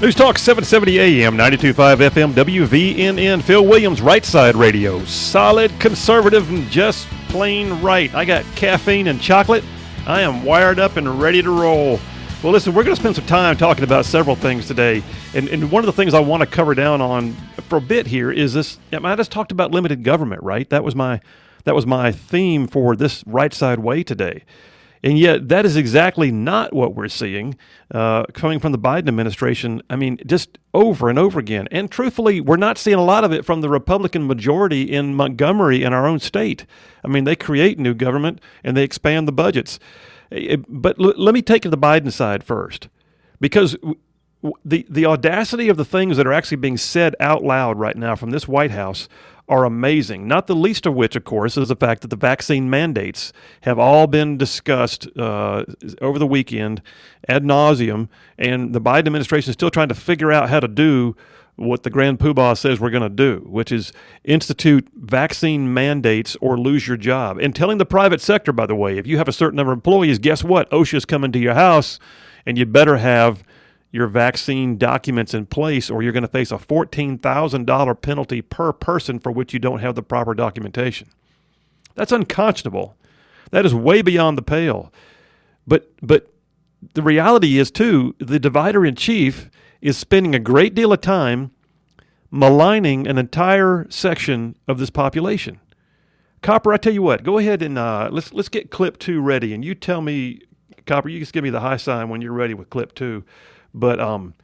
News Talk 770 AM, 92.5 FM, WVNN. Phil Williams, Right Side Radio. Solid, conservative, and just plain right. I got caffeine and chocolate. I am wired up and ready to roll. Well, listen, we're going to spend some time talking about several things today. And one of the things I want to cover down on for a bit here is this. I just talked about limited government, right? That was my theme for this Right Side Way today. And yet that is exactly not what we're seeing coming from the Biden administration. I mean, just over and over again. And truthfully, we're not seeing a lot of it from the Republican majority in Montgomery in our own state. I mean, they create new government and they expand the budgets. But let me take it to the Biden side first, because the audacity of the things that are actually being said out loud right now from this White House are amazing, not the least of which, of course, is the fact that the vaccine mandates have all been discussed over the weekend ad nauseum, and the Biden administration is still trying to figure out how to do what the Grand Poobah says we're going to do, which is institute vaccine mandates or lose your job. And telling the private sector, by the way, if you have a certain number of employees, guess what? OSHA's coming to your house, and you better have your vaccine documents in place, or you're going to face a $14,000 penalty per person for which you don't have the proper documentation. That's unconscionable. That is way beyond the pale. But the reality is, too, the divider-in-chief is spending a great deal of time maligning an entire section of this population. Copper, I tell you what, go ahead and let's get clip 2 ready, and you tell me, Copper, you just give me the high sign when you're ready with clip 2. But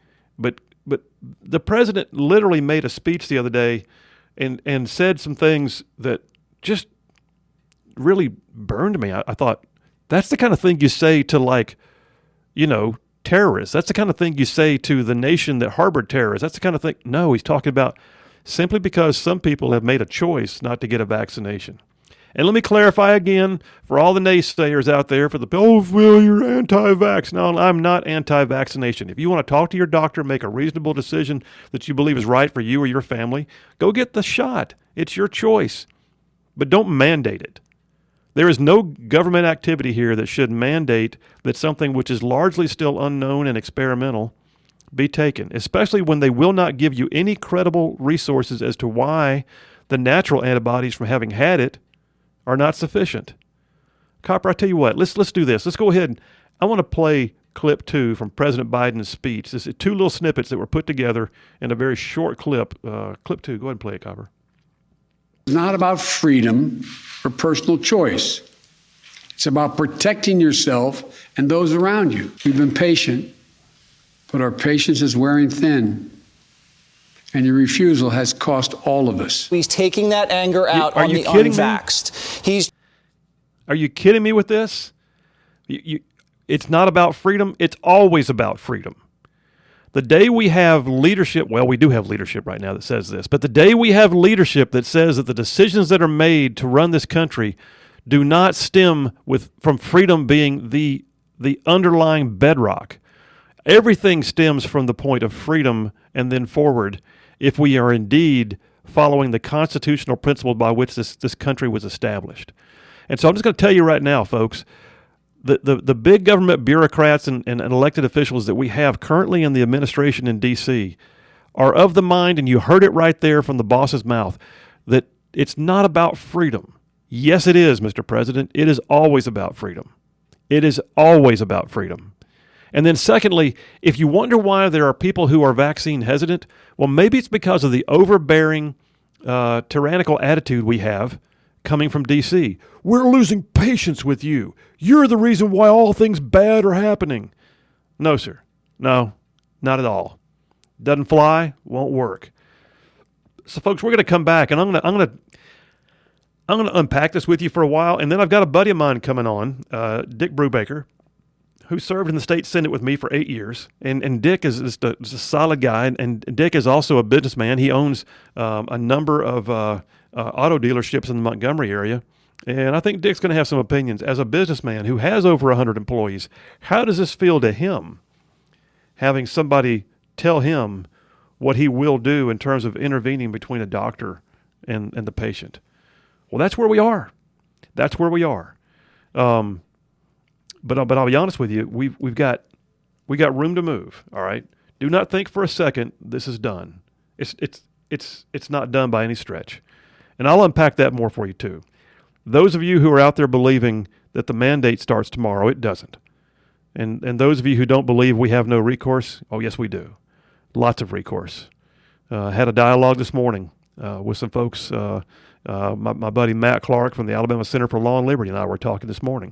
the president literally made a speech the other day and said some things that just really burned me. I thought, that's the kind of thing you say to, terrorists. That's the kind of thing you say to the nation that harbored terrorists. That's the kind of thing. No, he's talking about simply because some people have made a choice not to get a vaccination. And let me clarify again for all the naysayers out there, for the, Phil, you're anti-vax. No, I'm not anti-vaccination. If you want to talk to your doctor, make a reasonable decision that you believe is right for you or your family, go get the shot. It's your choice. But don't mandate it. There is no government activity here that should mandate that something which is largely still unknown and experimental be taken, especially when they will not give you any credible resources as to why the natural antibodies from having had it are not sufficient. Copper, I tell you what, let's do this. Let's go ahead. I want to play clip 2 from President Biden's speech. This is 2 little snippets that were put together in a very short clip. Clip 2, go ahead and play it, Copper. It's not about freedom or personal choice. It's about protecting yourself and those around you. We've been patient, but our patience is wearing thin. And your refusal has cost all of us. He's taking that anger out on the unvaxxed. Are you kidding me with this? It's not about freedom. It's always about freedom. The day we have leadership, well, we do have leadership right now that says this, but the day we have leadership that says that the decisions that are made to run this country do not stem from freedom being the underlying bedrock. Everything stems from the point of freedom and then forward, if we are indeed following the constitutional principles by which this country was established. And so I'm just going to tell you right now, folks, the big government bureaucrats and elected officials that we have currently in the administration in D.C. are of the mind, and you heard it right there from the boss's mouth, that it's not about freedom. Yes, it is, Mr. President. It is always about freedom. It is always about freedom. And then secondly, if you wonder why there are people who are vaccine hesitant, well, maybe it's because of the overbearing, tyrannical attitude we have coming from D.C. We're losing patience with you. You're the reason why all things bad are happening. No, sir. No, not at all. Doesn't fly, won't work. So, folks, we're going to come back, and I'm going to unpack this with you for a while, and then I've got a buddy of mine coming on, Dick Brubaker, who served in the state Senate with me for 8 years. And Dick is a solid guy, and Dick is also a businessman. He owns a number of auto dealerships in the Montgomery area. And I think Dick's going to have some opinions. As a businessman who has over 100 employees, how does this feel to him, having somebody tell him what he will do in terms of intervening between a doctor and the patient? Well, that's where we are. That's where we are. But I'll be honest with you, we've got room to move. All right, Do not think for a second this is done. It's not done by any stretch. And I'll unpack that more for you too. Those of you who are out there believing that the mandate starts tomorrow, it doesn't. And those of you who don't believe we have no recourse, oh yes we do. Lots of recourse. Had a dialogue this morning with some folks. My buddy Matt Clark from the Alabama Center for Law and Liberty and I were talking this morning.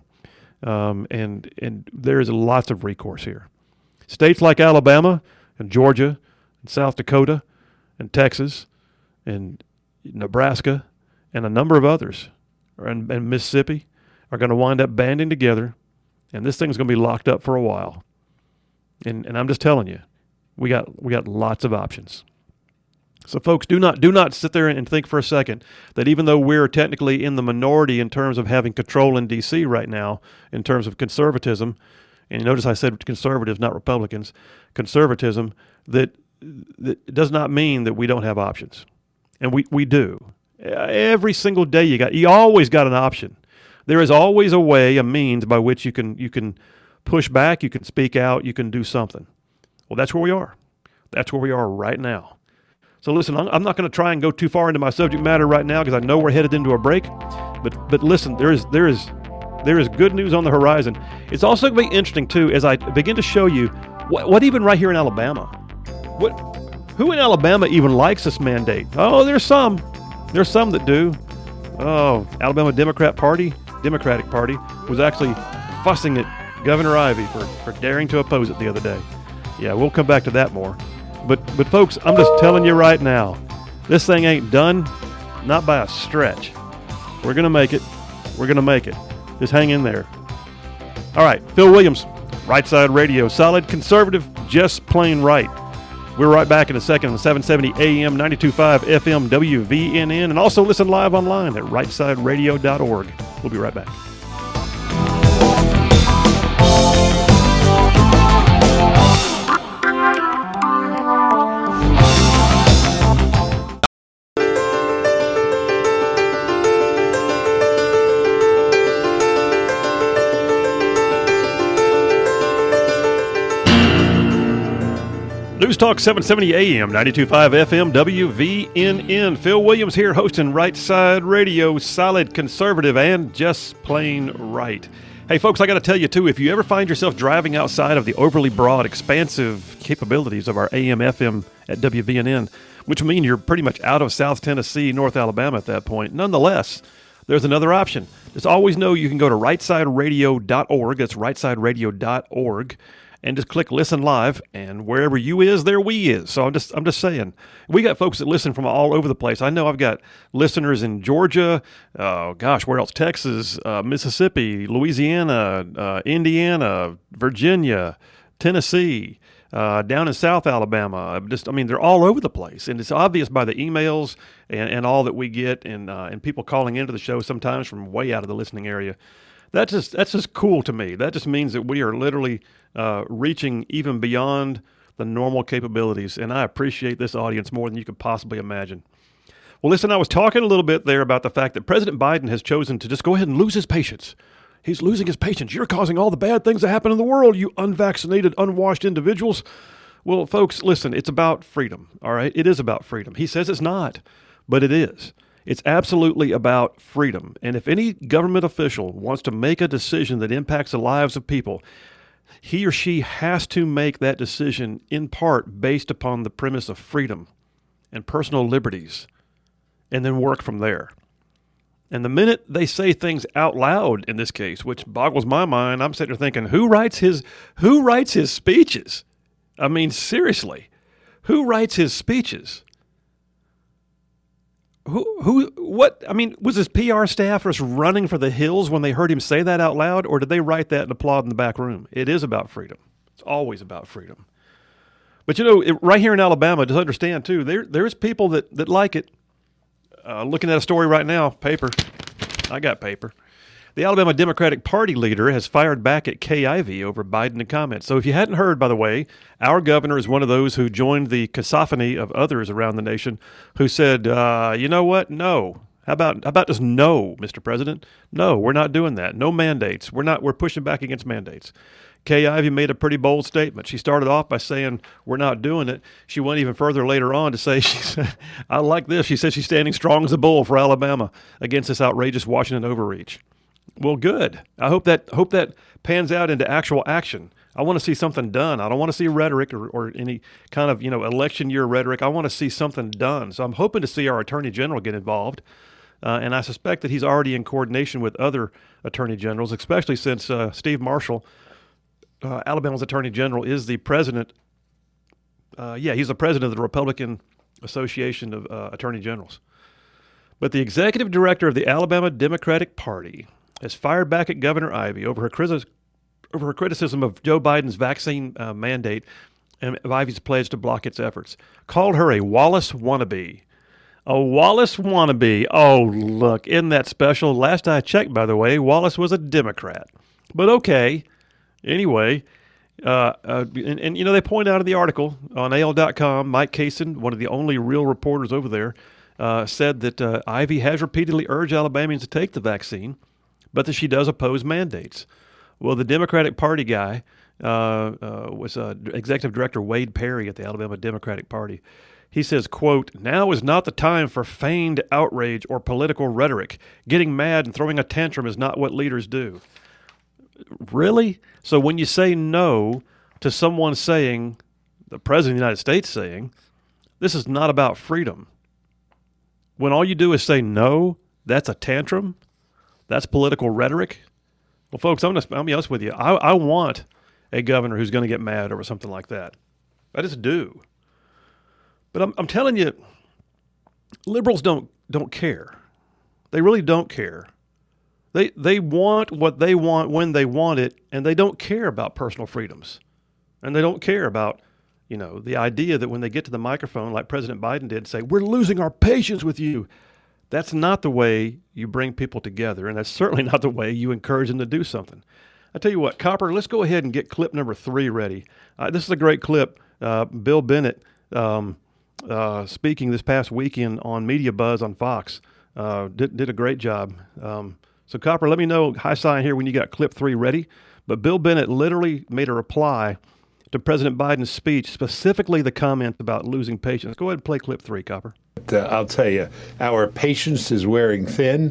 And there is lots of recourse here. States like Alabama and Georgia and South Dakota and Texas and Nebraska and a number of others and Mississippi are going to wind up banding together, and this thing's going to be locked up for a while. And I'm just telling you, we got lots of options. So folks, do not sit there and think for a second that even though we're technically in the minority in terms of having control in D.C. right now, in terms of conservatism, and notice I said conservatives, not Republicans, conservatism, that does not mean that we don't have options. And we do. Every single day you always got an option. There is always a way, a means by which you can push back, you can speak out, you can do something. Well, that's where we are. That's where we are right now. So listen, I'm not going to try and go too far into my subject matter right now because I know we're headed into a break. But listen, there is good news on the horizon. It's also going to be interesting too as I begin to show you what even right here in Alabama. Who in Alabama even likes this mandate? Oh, there's some that do. Oh, Alabama Democratic Party was actually fussing at Governor Ivey for daring to oppose it the other day. Yeah, we'll come back to that more. But folks, I'm just telling you right now, this thing ain't done, not by a stretch. We're going to make it. We're going to make it. Just hang in there. All right, Phil Williams, Right Side Radio, solid conservative, just plain right. We're right back in a second on 770 AM, 92.5 FM, WVNN, and also listen live online at rightsideradio.org. We'll be right back. News Talk 770 AM, 92.5 FM, WVNN. Phil Williams here hosting Right Side Radio, solid conservative and just plain right. Hey folks, I got to tell you too, if you ever find yourself driving outside of the overly broad, expansive capabilities of our AM, FM at WVNN, which would mean you're pretty much out of South Tennessee, North Alabama at that point, nonetheless, there's another option. Just always know you can go to rightsideradio.org. That's rightsideradio.org. And just click listen live, and wherever you is, there we is. So I'm just saying, we got folks that listen from all over the place. I know I've got listeners in Georgia, where else? Texas, Mississippi, Louisiana, Indiana, Virginia, Tennessee, down in South Alabama. They're all over the place, and it's obvious by the emails and all that we get, and people calling into the show sometimes from way out of the listening area. That's just cool to me. That just means that we are literally reaching even beyond the normal capabilities, and I appreciate this audience more than you could possibly imagine. Well, listen, I was talking a little bit there about the fact that President Biden has chosen to just go ahead and lose his patience. He's losing his patience. You're causing all the bad things that happen in the world, you unvaccinated, unwashed individuals. Well, folks, listen, it's about freedom, all right? It is about freedom. He says it's not, but it is. It's absolutely about freedom. And if any government official wants to make a decision that impacts the lives of people, he or she has to make that decision in part based upon the premise of freedom and personal liberties, and then work from there. And the minute they say things out loud in this case, which boggles my mind, I'm sitting there thinking, who writes his speeches? I mean, seriously, who writes his speeches? Was his PR staff just running for the hills when they heard him say that out loud, or did they write that and applaud in the back room? It is about freedom. It's always about freedom. But right here in Alabama, just understand too, there's people that like it. Looking at a story right now, paper. I got paper. The Alabama Democratic Party leader has fired back at Kay Ivey over Biden comments. So if you hadn't heard, by the way, our governor is one of those who joined the cacophony of others around the nation who said, you know what? No. How about just no, Mr. President? No, we're not doing that. No mandates. We're pushing back against mandates. Kay Ivey made a pretty bold statement. She started off by saying, we're not doing it. She went even further later on to say, she said, I like this. She said she's standing strong as a bull for Alabama against this outrageous Washington overreach. Well, good. I hope that pans out into actual action. I want to see something done. I don't want to see rhetoric or any kind of, election year rhetoric. I want to see something done. So I'm hoping to see our Attorney General get involved. And I suspect that he's already in coordination with other attorney generals, especially since Steve Marshall, Alabama's Attorney General, is the president. He's the president of the Republican Association of Attorney Generals. But the executive director of the Alabama Democratic Party has fired back at Governor Ivey over her criticism of Joe Biden's vaccine mandate and of Ivey's pledge to block its efforts. Called her a Wallace wannabe. A Wallace wannabe. Oh, look, isn't that special? Last I checked, by the way, Wallace was a Democrat. But okay. Anyway, they point out in the article on AL.com, Mike Kaysen, one of the only real reporters over there, said that Ivey has repeatedly urged Alabamians to take the vaccine, but that she does oppose mandates. Well, the Democratic Party guy was Executive Director Wade Perry at the Alabama Democratic Party. He says, quote, now is not the time for feigned outrage or political rhetoric. Getting mad and throwing a tantrum is not what leaders do. Really? So when you say no to someone saying, the President of the United States saying, this is not about freedom, when all you do is say no, that's a tantrum? That's political rhetoric? Well, folks, I'll be honest with you. I want a governor who's going to get mad over something like that. I just do. But I'm telling you, liberals don't care. They really don't care. They want what they want when they want it, and they don't care about personal freedoms. And they don't care about, the idea that when they get to the microphone, like President Biden did, say, we're losing our patience with you. That's not the way you bring people together, and that's certainly not the way you encourage them to do something. I tell you what, Copper, let's go ahead and get clip number 3 ready. This is a great clip. Bill Bennett, speaking this past weekend on Media Buzz on Fox, did a great job. So, Copper, let me know, high sign here when you got clip 3 ready. But Bill Bennett literally made a reply to President Biden's speech, specifically the comments about losing patience. Go ahead and play clip 3, Copper. I'll tell you, our patience is wearing thin.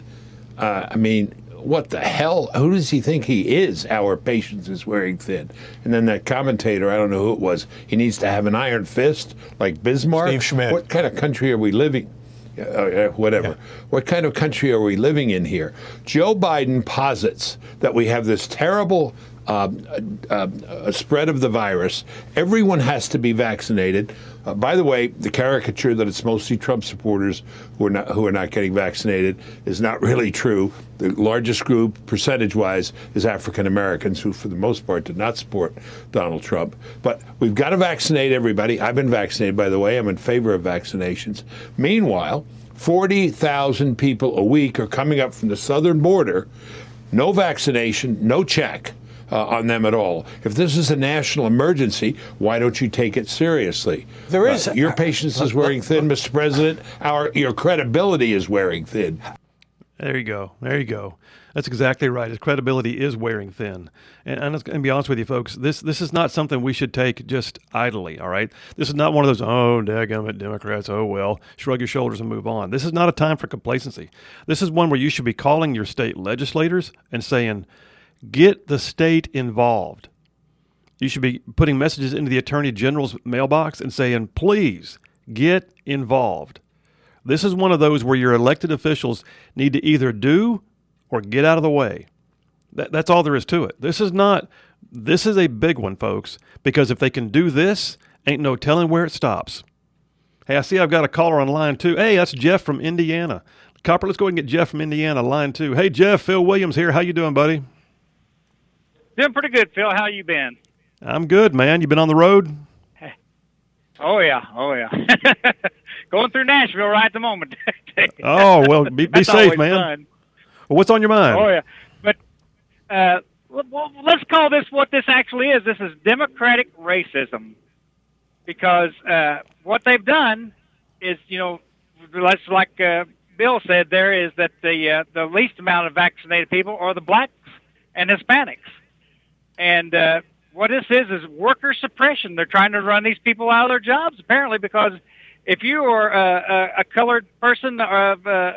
What the hell? Who does he think he is? Our patience is wearing thin. And then that commentator, I don't know who it was, he needs to have an iron fist like Bismarck. Steve Schmidt. What kind of country are we living? Whatever. Yeah. What kind of country are we living in here? Joe Biden posits that we have this terrible spread of the virus. Everyone has to be vaccinated. By the way, the caricature that it's mostly Trump supporters who are not getting vaccinated is not really true. The largest group, percentage-wise, is African Americans, who, for the most part, did not support Donald Trump. But we've got to vaccinate everybody. I've been vaccinated, by the way. I'm in favor of vaccinations. Meanwhile, 40,000 people a week are coming up from the southern border. No vaccination, no check on them at all. If this is a national emergency, why don't you take it seriously? There is your patience is wearing thin, Mr. President. Your credibility is wearing thin. There you go. There you go. That's exactly right. His credibility is wearing thin. And I'm going to be honest with you, folks, this is not something we should take just idly, all right? This is not one of those, dadgummit Democrats, oh, well, shrug your shoulders and move on. This is not a time for complacency. This is one where you should be calling your state legislators and saying, get the state involved. You should be putting messages into the Attorney General's mailbox and saying, please get involved. This is one of those where your elected officials need to either do or get out of the way. That's all there is to it. This is a big one, folks, because if they can do this, ain't no telling where it stops. Hey, I see I've got a caller on line 2. Hey, that's Jeff from Indiana. Copper, let's go ahead and get Jeff from Indiana, line 2. Hey, Jeff, Phil Williams here. How you doing, buddy? Doing pretty good, Phil. How you been? I'm good, man. You been on the road? Oh, yeah. Going through Nashville right at the moment. Oh, well, be safe, man. Fun. Well, what's on your mind? Oh, yeah. But let's call this what this actually is. This is democratic racism. Because what they've done is, like Bill said there, is that the least amount of vaccinated people are the blacks and Hispanics. And what this is worker suppression. They're trying to run these people out of their jobs, apparently, because if you are a colored person or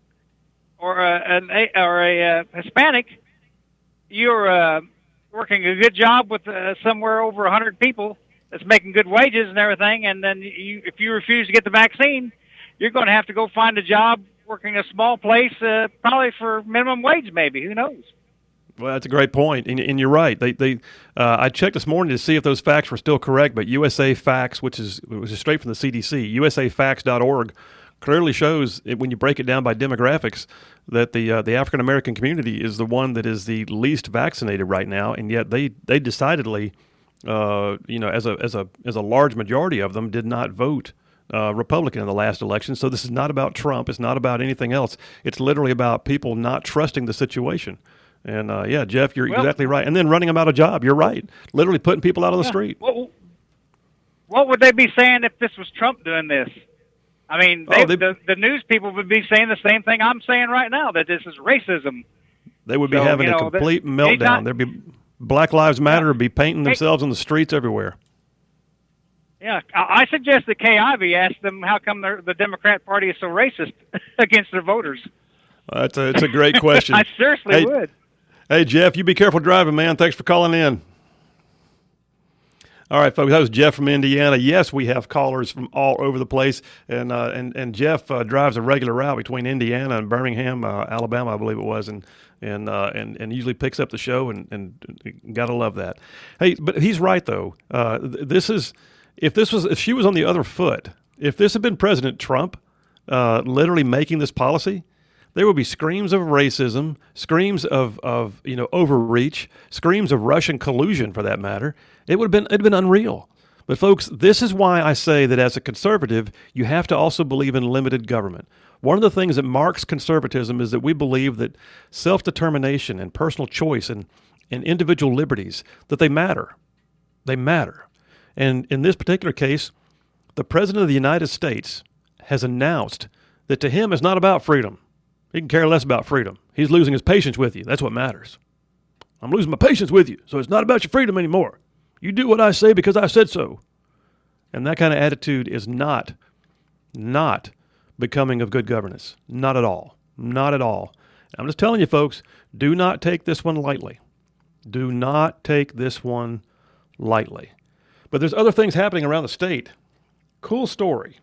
a Hispanic, you're working a good job with somewhere over 100 people that's making good wages and everything, and then if you refuse to get the vaccine, you're going to have to go find a job working a small place, probably for minimum wage, maybe. Who knows? Well, that's a great point, and you're right. I checked this morning to see if those facts were still correct, but USA Facts, which is straight from the CDC, usafacts.org, clearly shows when you break it down by demographics that the African American community is the one that is the least vaccinated right now, and yet they decidedly, as a large majority of them, did not vote Republican in the last election. So this is not about Trump. It's not about anything else. It's literally about people not trusting the situation. And Jeff, you're exactly right. And then running them out of job. You're right. Literally putting people out on the street. What would they be saying if this was Trump doing this? I mean, the news people would be saying the same thing I'm saying right now, that this is racism. They would be having a complete meltdown. There'd be Black Lives Matter would be painting themselves on the streets everywhere. Yeah, I suggest that Kay Ivey ask them how come the Democrat Party is so racist against their voters. It's a great question. I seriously would. Hey, Jeff, you be careful driving, man. Thanks for calling in. All right, folks, that was Jeff from Indiana. Yes, we have callers from all over the place, and Jeff drives a regular route between Indiana and Birmingham, Alabama, I believe it was, and usually picks up the show, and gotta love that. Hey, but he's right though. If she was on the other foot, if this had been President Trump, literally making this policy, there would be screams of racism, screams of overreach, screams of Russian collusion, for that matter. It'd been unreal. But folks, this is why I say that as a conservative, you have to also believe in limited government. One of the things that marks conservatism is that we believe that self-determination and personal choice and individual liberties, that they matter. They matter. And in this particular case, the President of the United States has announced that to him it's not about freedom. He can care less about freedom. He's losing his patience with you. That's what matters. I'm losing my patience with you, so it's not about your freedom anymore. You do what I say because I said so. And that kind of attitude is not becoming of good governance. Not at all. Not at all. I'm just telling you, folks, do not take this one lightly. Do not take this one lightly. But there's other things happening around the state. Cool story.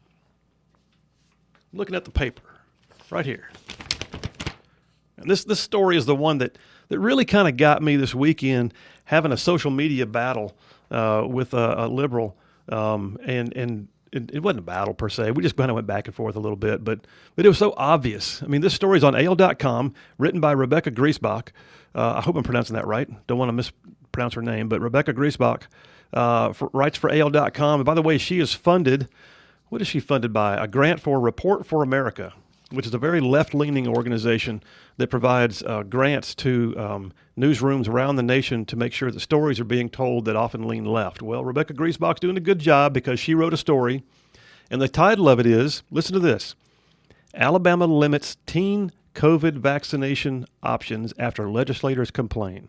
I'm looking at the paper right here. And this story is the one that really kind of got me this weekend, having a social media battle with a liberal, and it wasn't a battle per se. We just kind of went back and forth a little bit, but it was so obvious. I mean, this story is on AL.com, written by Rebecca Griesbach. I hope I'm pronouncing that right. Don't want to mispronounce her name, but Rebecca Griesbach writes for AL.com. And by the way, she is funded. What is she funded by? A grant for Report for America, which is a very left-leaning organization that provides grants to newsrooms around the nation to make sure that stories are being told that often lean left. Well, Rebecca Griesbach's doing a good job because she wrote a story, and the title of it is, listen to this, Alabama limits teen COVID vaccination options after legislators complain.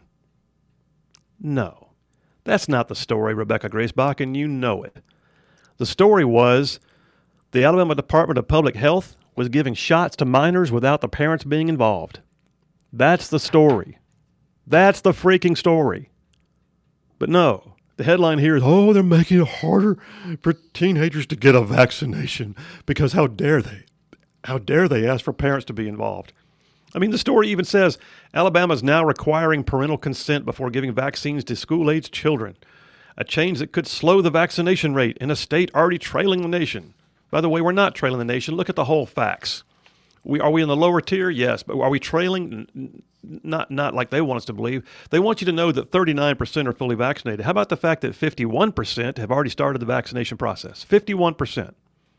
No, that's not the story, Rebecca Griesbach, and you know it. The story was the Alabama Department of Public Health was giving shots to minors without the parents being involved. That's the story. That's the freaking story. But no, the headline here is, oh, they're making it harder for teenagers to get a vaccination because how dare they? How dare they ask for parents to be involved? I mean, the story even says Alabama is now requiring parental consent before giving vaccines to school-aged children, a change that could slow the vaccination rate in a state already trailing the nation. By the way, we're not trailing the nation. Look at the whole facts. Are we in the lower tier? Yes. But are we trailing? Not like they want us to believe. They want you to know that 39% are fully vaccinated. How about the fact that 51% have already started the vaccination process? 51%.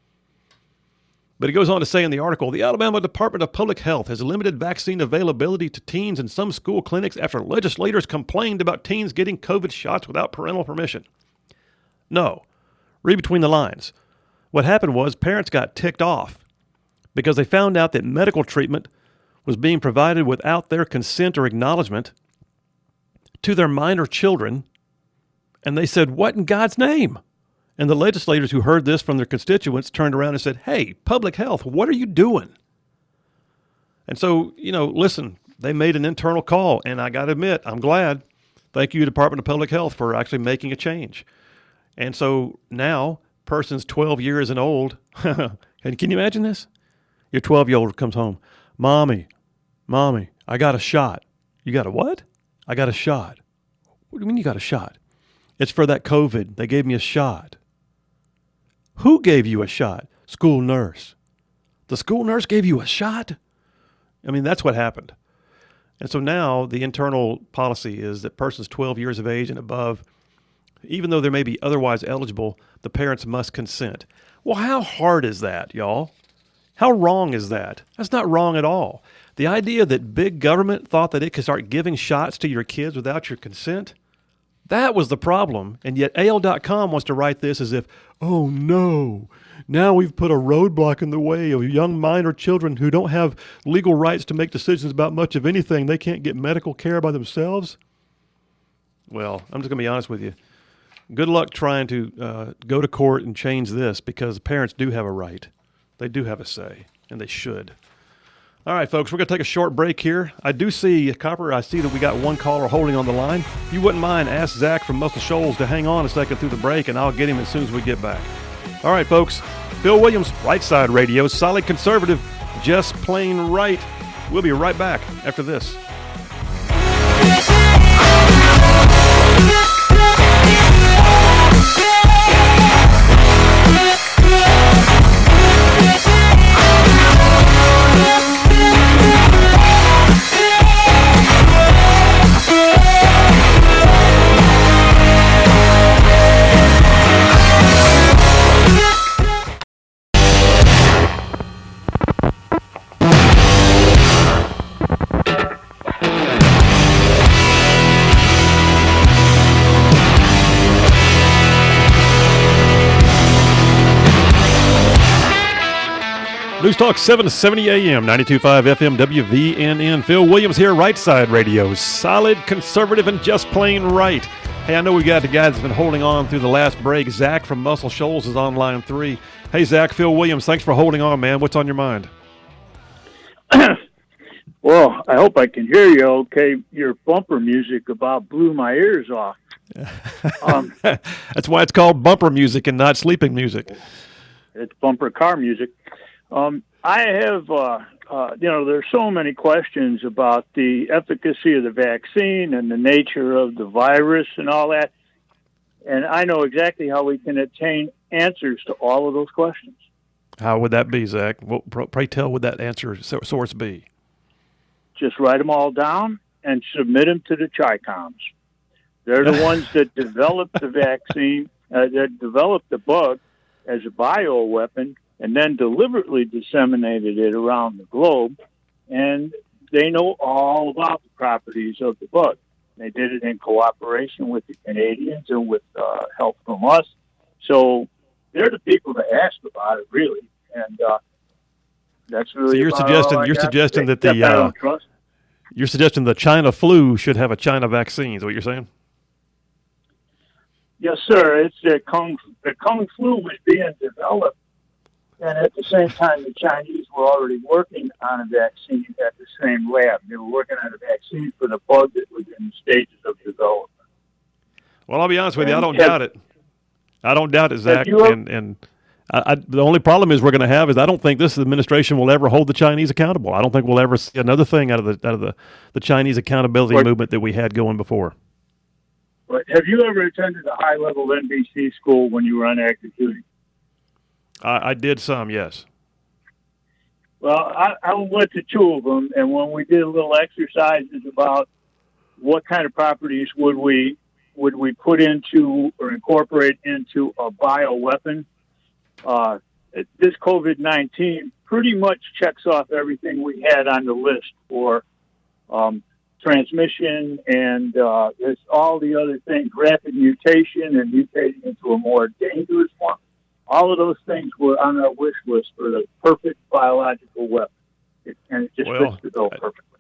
But it goes on to say in the article, the Alabama Department of Public Health has limited vaccine availability to teens in some school clinics after legislators complained about teens getting COVID shots without parental permission. No. Read between the lines. What happened was parents got ticked off because they found out that medical treatment was being provided without their consent or acknowledgement to their minor children And they said, what in God's name? And the legislators who heard this from their constituents turned around and said, hey, public health, what are you doing? And so, listen, they made an internal call, and I got to admit, I'm glad. Thank you, Department of Public Health, for actually making a change. And so now, persons 12 years and old, and can you imagine this? Your 12-year-old comes home, Mommy, I got a shot. You got a what? I got a shot. What do you mean you got a shot? It's for that COVID. They gave me a shot. Who gave you a shot? School nurse. The school nurse gave you a shot? I mean, that's what happened. And so now the internal policy is that persons 12 years of age and above, even though they may be otherwise eligible, the parents must consent. Well, how hard is that, y'all? How wrong is that? That's not wrong at all. The idea that big government thought that it could start giving shots to your kids without your consent, that was the problem. And yet AL.com wants to write this as if, oh no, now we've put a roadblock in the way of young minor children who don't have legal rights to make decisions about much of anything. They can't get medical care by themselves. Well, I'm just going to be honest with you. Good luck trying to go to court and change this, because parents do have a right. They do have a say, and they should. All right, folks, we're going to take a short break here. I do see, Copper, I see that we got one caller holding on the line. If you wouldn't mind, ask Zach from Muscle Shoals to hang on a second through the break, and I'll get him as soon as we get back. All right, folks, Phil Williams, Right Side Radio, solid conservative, just plain right. We'll be right back after this. News Talk 770 AM, 92.5 FM, WVNN. Phil Williams here, Right Side Radio. Solid, conservative, and just plain right. Hey, I know we got the guy that's been holding on through the last break. Zach from Muscle Shoals is on line 3. Hey, Zach, Phil Williams, thanks for holding on, man. What's on your mind? Well, I hope I can hear you okay. Your bumper music about blew my ears off. That's why it's called bumper music and not sleeping music. It's bumper car music. I have, there's so many questions about the efficacy of the vaccine and the nature of the virus and all that. And I know exactly how we can attain answers to all of those questions. How would that be, Zach? What, pray tell, would that answer source be? Just write them all down and submit them to the Chi-Coms. They're the ones that developed the vaccine, that developed the bug as a bioweapon, and then deliberately disseminated it around the globe. And they know all about the properties of the bug. They did it in cooperation with the Canadians and with help from us. So they're the people to ask about it, really. And that's really. So you're suggesting that you're suggesting the China flu should have a China vaccine. Is what you're saying? Yes, sir. It's the Kung flu was being developed. And at the same time, the Chinese were already working on a vaccine at the same lab. They were working on a vaccine for the bug that was in stages of development. Well, I'll be honest with you. I don't doubt it. I don't doubt it, Zach. And the only problem is we're going to have is I don't think this administration will ever hold the Chinese accountable. I don't think we'll ever see another thing out of the Chinese accountability movement that we had going before. But have you ever attended a high-level NBC school when you were on active duty? I did some, yes. Well, I went to 2 of them, and when we did a little exercises about what kind of properties would we put into or incorporate into a bioweapon, this COVID-19 pretty much checks off everything we had on the list for transmission and there's all the other things, rapid mutation and mutating into a more dangerous one. All of those things were on our wish list for the perfect biological weapon. And it just fits the bill perfectly.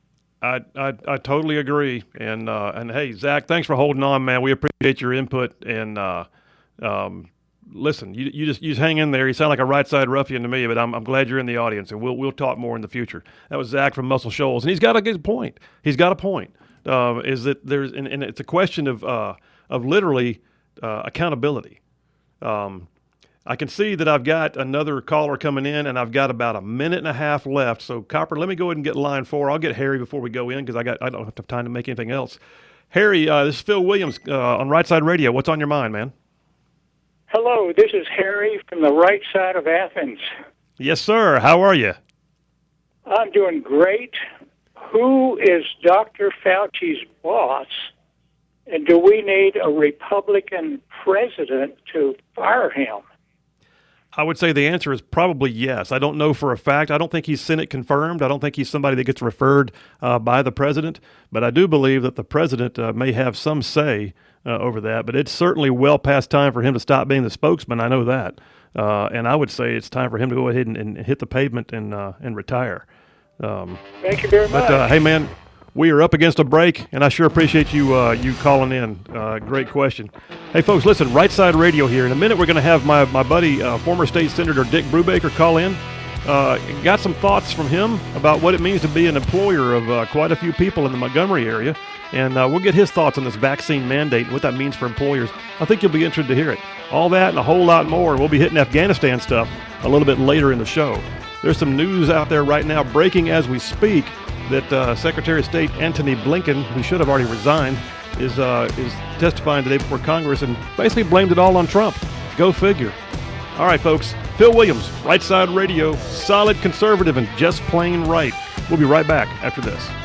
I totally agree. And hey, Zach, thanks for holding on, man. We appreciate your input. And listen, you just hang in there. You sound like a right side ruffian to me, but I'm glad you're in the audience, and we'll talk more in the future. That was Zach from Muscle Shoals, and he's got a good point. Is that there's and it's a question of literally accountability. I can see that I've got another caller coming in, and I've got about a minute and a half left. So, Copper, let me go ahead and get line 4. I'll get Harry before we go in because I don't have time to make anything else. Harry, this is Phil Williams on Right Side Radio. What's on your mind, man? Hello, this is Harry from the right side of Athens. Yes, sir. How are you? I'm doing great. Who is Dr. Fauci's boss, and do we need a Republican president to fire him? I would say the answer is probably yes. I don't know for a fact. I don't think he's Senate confirmed. I don't think he's somebody that gets referred by the president. But I do believe that the president may have some say over that. But it's certainly well past time for him to stop being the spokesman. I know that. And I would say it's time for him to go ahead and hit the pavement and retire. Thank you very much. But, hey, man, we are up against a break, and I sure appreciate you calling in. Great question. Hey, folks, listen, Right Side Radio here. In a minute, we're going to have my buddy, former State Senator Dick Brubaker, call in. Got some thoughts from him about what it means to be an employer of quite a few people in the Montgomery area, and we'll get his thoughts on this vaccine mandate and what that means for employers. I think you'll be interested to hear it. All that and a whole lot more. We'll be hitting Afghanistan stuff a little bit later in the show. There's some news out there right now, breaking as we speak, that Secretary of State Antony Blinken, who should have already resigned, is testifying today before Congress and basically blamed it all on Trump. Go figure. All right, folks. Phil Williams, Right Side Radio, solid conservative and just plain right. We'll be right back after this.